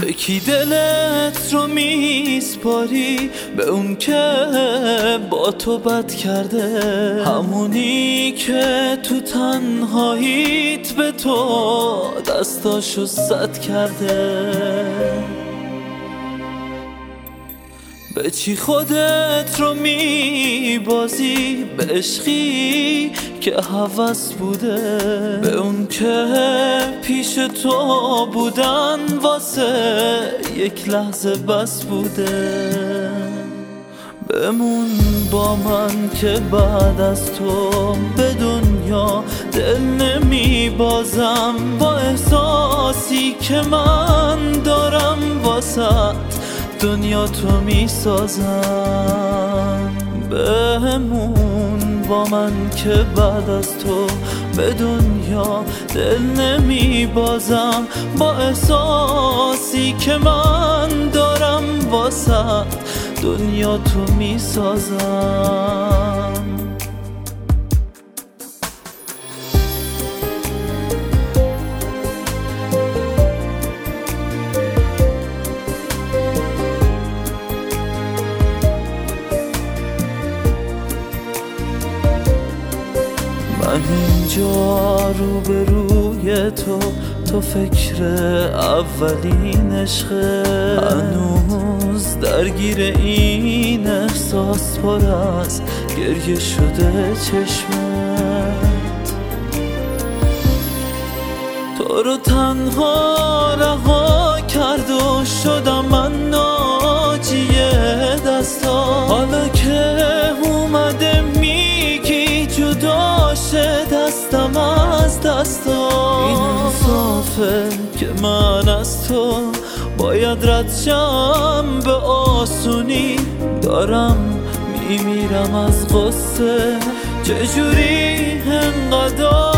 به کی دلت رو میسپاری؟ به اون که با تو بد کرده، همونی که تو تنهاییت به تو دستاشو سد کرده. به چی خودت رو میبازی؟ به عشقی که هوس بوده، به اون که پیش تو بودن واسه یک لحظه بس بوده. بمون با من که بعد از تو به دنیا دل نمیبازم، با احساسی که من دارم واسه دنیا تو میسازم. بمون با من که بعد از تو به دنیا دل نمیبازم، با احساسی که من دارم واسه دنیا تو میسازم. من اینجا روبروی تو فکر اولین عشقه، هنوز درگیر این احساس پر از گریه شده چشمت. تو رو تنها رها کرد و شدم من ناجی دستا، حالا که اومده میگی جدا شه دستم از دستا. این انصافه که من از تو باید رد شم به آسونی، دارم میمیرم از غصه چجوری انقدر